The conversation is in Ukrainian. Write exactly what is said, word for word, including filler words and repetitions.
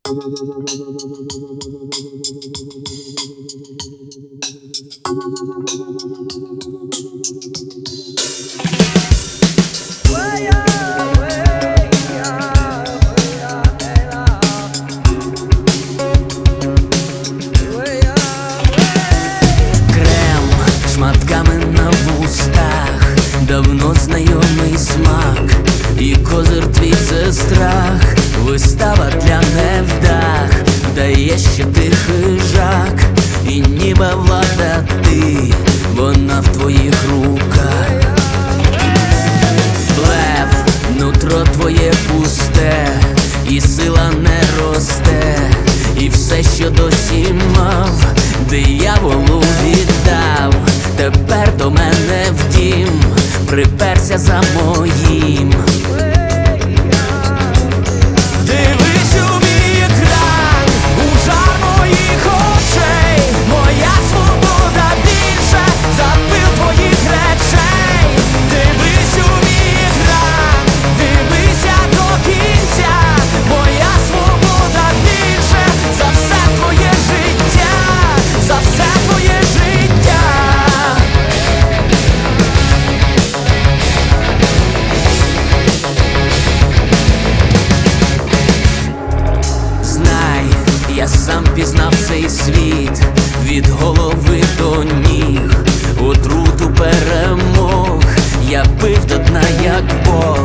Давно знайомий смак, і козир твій — це страх, вистава для невдах, вдає, що ти хижак, і ніби влада ти, вона в твоїх руках. Блеф, нутро твоє пусте, і сила не росте, і все, що досі мав, дияволу віддав. Тепер до мене в дім приперся за моїм. Дивись у мій екран, у жар моїх очей, моя свобода більше за пил твоїх речей. Дивись у мій екран, дивися до кінця, моя свобода більше за все твоє життя, за все твоє життя. Я сам пізнав цей світ від голови до ніг, отруту перемог я пив до дна, як Бог.